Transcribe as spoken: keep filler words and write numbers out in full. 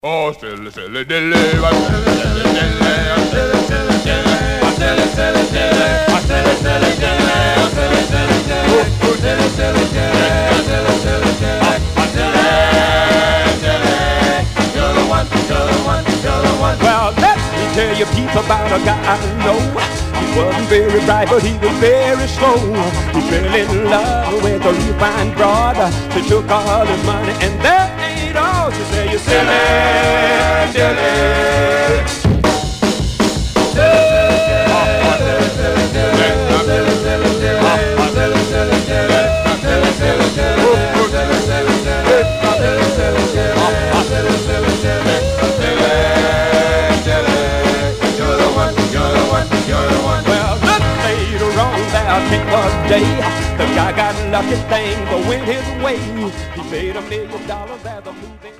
Oh, silly, silly, dilly, I'm silly, silly, dilly, I'm silly, silly, dilly, I'm silly, silly, dilly, I'm silly, silly, dilly, I'm silly, silly, dilly, I'm silly, silly, dilly, I'm silly, silly, dilly, I'm silly, silly. You're the one, you're the one, you're the one. Well, let me tell you people about a guy I know. He wasn't very bright, but he was very slow. He fell in love with a refined broad. She took all his money, and that ain't all. She said, "You silly, silly." One day, the guy got lucky, things went his way. He made a million dollars as a movie.